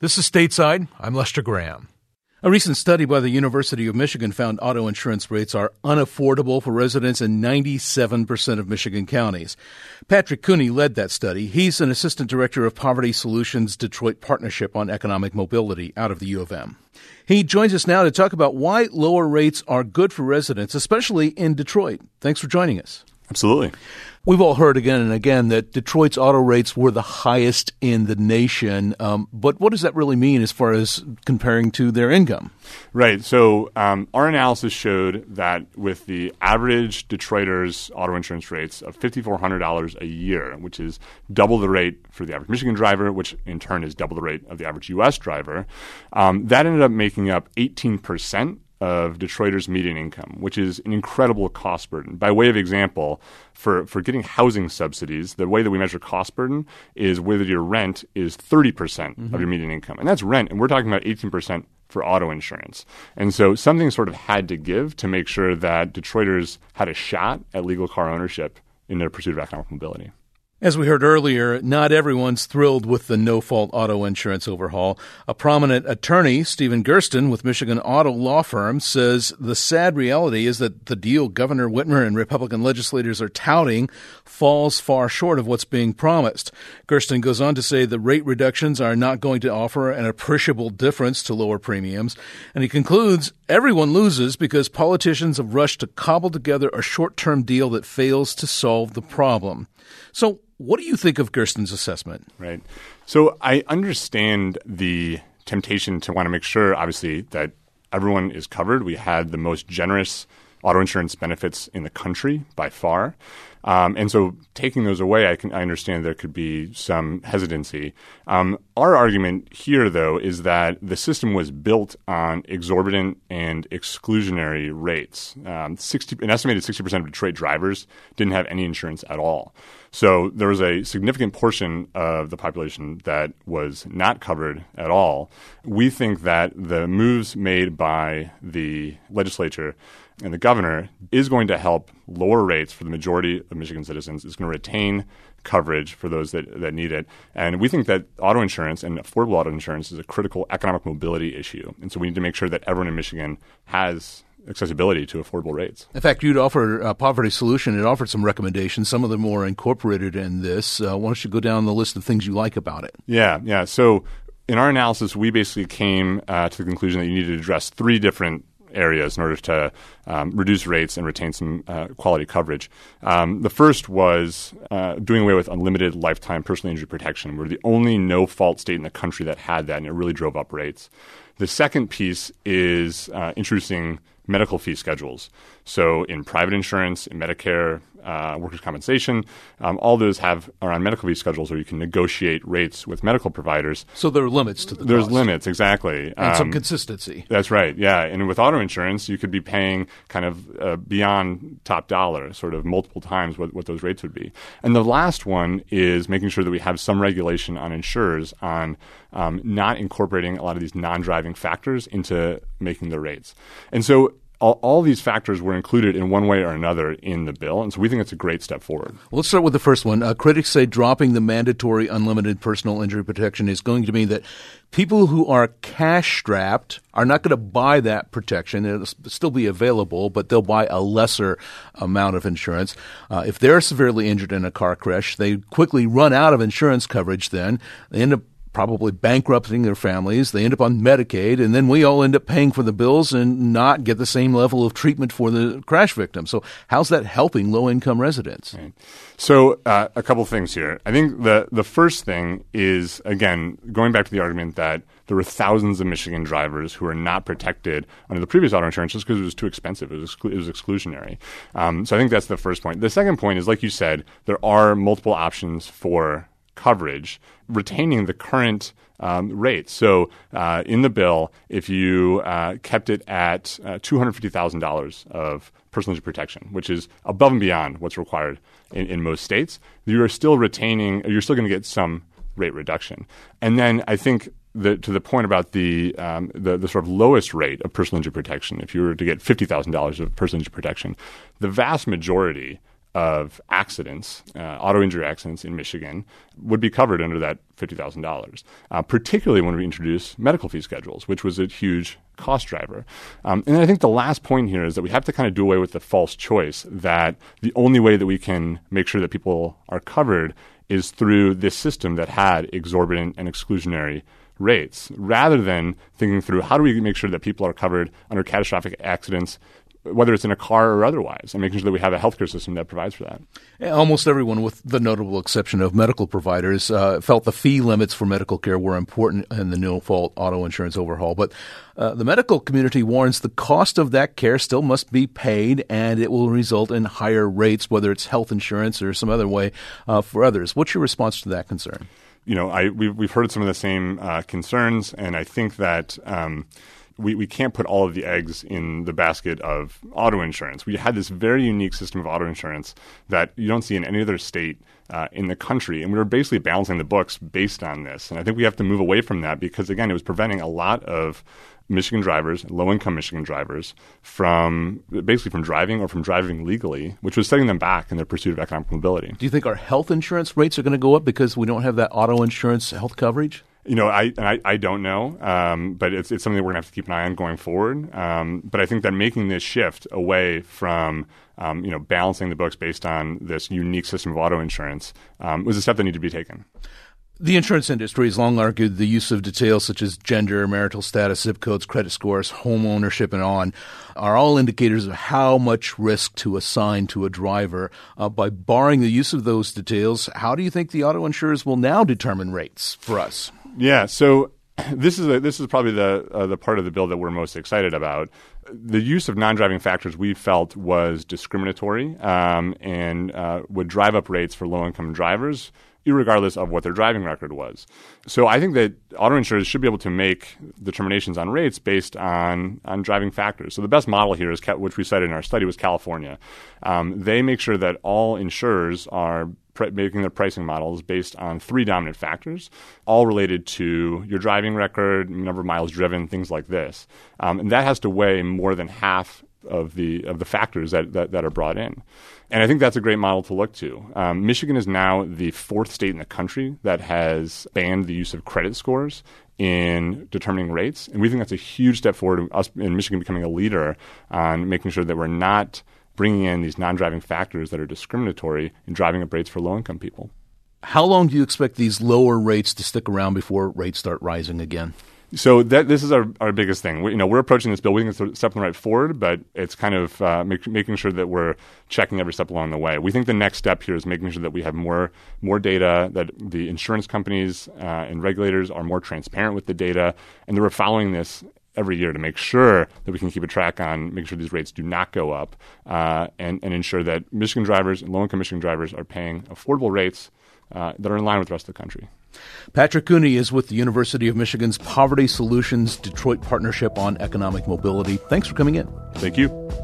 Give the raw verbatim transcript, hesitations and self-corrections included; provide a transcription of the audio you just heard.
This is Stateside. I'm Lester Graham. A recent study by the University of Michigan found auto insurance rates are unaffordable for residents in ninety-seven percent of Michigan counties. Patrick Cooney led that study. He's an assistant director of Poverty Solutions Detroit Partnership on Economic Mobility out of the U of M. He joins us now to talk about why lower rates are good for residents, especially in Detroit. Thanks for joining us. Absolutely. We've all heard again and again that Detroit's auto rates were the highest in the nation. Um, but what does that really mean as far as comparing to their income? Right. So um, our analysis showed that with the average Detroiters' auto insurance rates of five thousand four hundred dollars a year, which is double the rate for the average Michigan driver, which in turn is double the rate of the average U S driver, um, that ended up making up eighteen percent of Detroiters' median income, which is an incredible cost burden. By way of example, for, for getting housing subsidies, the way that we measure cost burden is whether your rent is thirty percent mm-hmm. of your median income. And that's rent, and we're talking about eighteen percent for auto insurance. And so something sort of had to give to make sure that Detroiters had a shot at legal car ownership in their pursuit of economic mobility. As we heard earlier, not everyone's thrilled with the no-fault auto insurance overhaul. A prominent attorney, Stephen Gersten, with Michigan Auto Law Firm, says the sad reality is that the deal Governor Whitmer and Republican legislators are touting falls far short of what's being promised. Gersten goes on to say the rate reductions are not going to offer an appreciable difference to lower premiums. And he concludes, everyone loses because politicians have rushed to cobble together a short-term deal that fails to solve the problem. So what do you think of Gersten's assessment? Right. So I understand the temptation to want to make sure, obviously, that everyone is covered. We had the most generous auto insurance benefits in the country by far. Um, and so taking those away, I can I understand there could be some hesitancy. Um, our argument here, though, is that the system was built on exorbitant and exclusionary rates. Um, sixty, an estimated sixty percent of Detroit drivers didn't have any insurance at all. So there was a significant portion of the population that was not covered at all. We think that the moves made by the legislature and the governor is going to help lower rates for the majority of Michigan citizens. It's going to retain coverage for those that, that need it. And we think that auto insurance and affordable auto insurance is a critical economic mobility issue. And so we need to make sure that everyone in Michigan has accessibility to affordable rates. In fact, you'd offer a Poverty Solution. It offered some recommendations. Some of them were incorporated in this. Uh, why don't you go down the list of things you like about it? Yeah, yeah. So in our analysis, we basically came uh, to the conclusion that you needed to address three different areas in order to um, reduce rates and retain some uh, quality coverage. Um, the first was uh, doing away with unlimited lifetime personal injury protection. We're the only no-fault state in the country that had that, and it really drove up rates. The second piece is uh, introducing medical fee schedules. So in private insurance, in Medicare, uh, workers' compensation, um, all those have are on medical fee schedules where you can negotiate rates with medical providers. So there are limits to the There's cost. limits, exactly. And um, some um, consistency. That's right, yeah. And with auto insurance, you could be paying kind of uh, beyond top dollar, sort of multiple times what, what those rates would be. And the last one is making sure that we have some regulation on insurers on um, not incorporating a lot of these non-driving factors into making the rates. And so All, all these factors were included in one way or another in the bill, and so we think it's a great step forward. Well, let's start with the first one. Uh, critics say dropping the mandatory unlimited personal injury protection is going to mean that people who are cash-strapped are not going to buy that protection. It'll still be available, but they'll buy a lesser amount of insurance. Uh, if they're severely injured in a car crash, they quickly run out of insurance coverage then. They end up probably bankrupting their families. They end up on Medicaid, and then we all end up paying for the bills and not get the same level of treatment for the crash victim. So how's that helping low-income residents? Right. So uh, a couple things here. I think the, the first thing is, again, going back to the argument that there were thousands of Michigan drivers who are not protected under the previous auto insurance just because it was too expensive. It was, exclu- it was exclusionary. Um, so I think that's the first point. The second point is, like you said, there are multiple options for coverage, retaining the current um, rate. So uh, in the bill, if you uh, kept it at uh, two hundred fifty thousand dollars of personal injury protection, which is above and beyond what's required in, in most states, you are still retaining, you're still going to get some rate reduction. And then I think the, to the point about the, um, the the sort of lowest rate of personal injury protection, if you were to get fifty thousand dollars of personal injury protection, the vast majority of accidents, uh, auto injury accidents in Michigan, would be covered under that fifty thousand dollars, uh, particularly when we introduce medical fee schedules, which was a huge cost driver. Um, and I think the last point here is that we have to kind of do away with the false choice that the only way that we can make sure that people are covered is through this system that had exorbitant and exclusionary rates, rather than thinking through how do we make sure that people are covered under catastrophic accidents, whether it's in a car or otherwise, and making sure that we have a healthcare system that provides for that. Almost everyone, with the notable exception of medical providers, uh, felt the fee limits for medical care were important in the no-fault auto insurance overhaul. But uh, the medical community warns the cost of that care still must be paid, and it will result in higher rates, whether it's health insurance or some other way uh, for others. What's your response to that concern? You know, I, we've, we've heard some of the same uh, concerns, and I think that um, We, we can't put all of the eggs in the basket of auto insurance. We had this very unique system of auto insurance that you don't see in any other state uh, in the country. And we were basically balancing the books based on this. And I think we have to move away from that because, again, it was preventing a lot of Michigan drivers, low-income Michigan drivers, from basically from driving or from driving legally, which was setting them back in their pursuit of economic mobility. Do you think our health insurance rates are going to go up because we don't have that auto insurance health coverage? You know, I, I I don't know, um, but it's it's something that we're going to have to keep an eye on going forward. Um, but I think that making this shift away from um, you know balancing the books based on this unique system of auto insurance um, was a step that needed to be taken. The insurance industry has long argued the use of details such as gender, marital status, zip codes, credit scores, home ownership, and on are all indicators of how much risk to assign to a driver. Uh, by barring the use of those details, how do you think the auto insurers will now determine rates for us? Yeah, so this is a, this is probably the uh, the part of the bill that we're most excited about. The use of non-driving factors we felt was discriminatory um, and uh, would drive up rates for low-income drivers, irregardless of what their driving record was. So I think that auto insurers should be able to make determinations on rates based on, on driving factors. So the best model here, is which we cited in our study, was California. Um, they make sure that all insurers are pr- making their pricing models based on three dominant factors, all related to your driving record, number of miles driven, things like this. Um, and that has to weigh more than half of the of the factors that, that, that are brought in. And I think that's a great model to look to. Um, Michigan is now the fourth state in the country that has banned the use of credit scores in determining rates. And we think that's a huge step forward, us in Michigan becoming a leader on making sure that we're not bringing in these non-driving factors that are discriminatory in driving up rates for low-income people. How long do you expect these lower rates to stick around before rates start rising again? So that this is our, our biggest thing. We, you know, we're approaching this bill. We think it's a step in the right forward, but it's kind of uh, make, making sure that we're checking every step along the way. We think the next step here is making sure that we have more more data, that the insurance companies uh, and regulators are more transparent with the data, and that we're following this every year to make sure that we can keep a track on making sure these rates do not go up uh, and, and ensure that Michigan drivers and low-income Michigan drivers are paying affordable rates uh, that are in line with the rest of the country. Patrick Cooney is with the University of Michigan's Poverty Solutions Detroit Partnership on Economic Mobility. Thanks for coming in. Thank you.